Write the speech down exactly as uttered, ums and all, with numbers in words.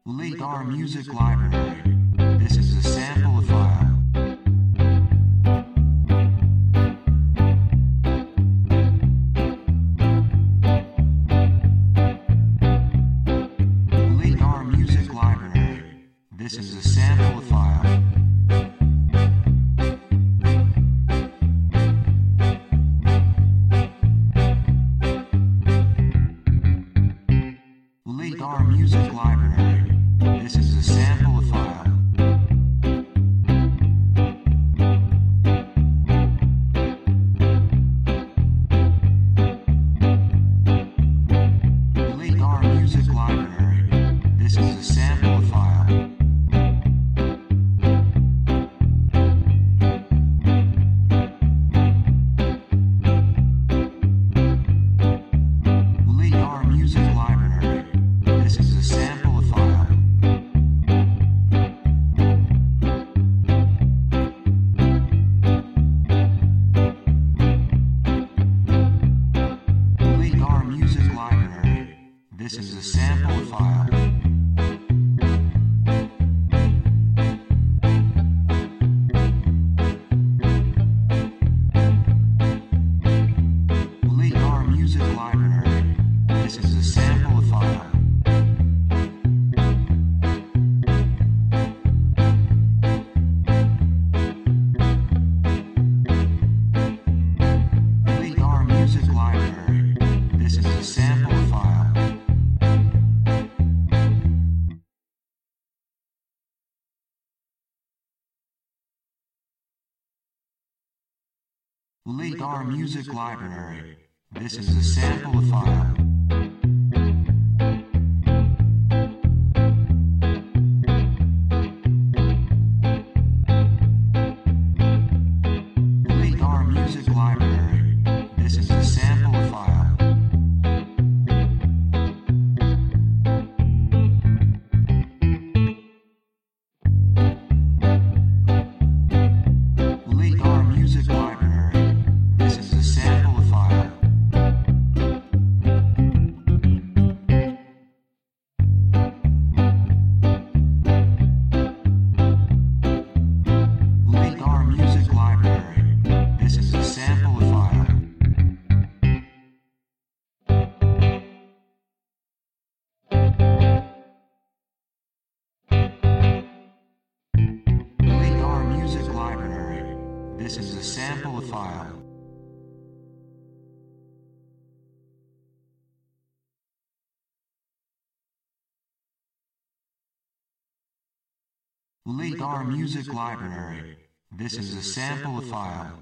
Delete our music library. This is a sample file. Delete our music library. This is a sample file. Delete our music library. This is a sample file. Delete our music library. This is a sample file. Delete our music library. This is a sample file. Delete our music library. This is a sample file. Delete our music library. This is a sample file. Delete our music library. This is a sample file. Delete our music library. This is a sample file. Delete our music library. This is a sample file. Delete our music library. This is a sample file. Delete our music library. This is a sample file. Delete our music library. This is a sample file. Delete our music library. This is a sample file.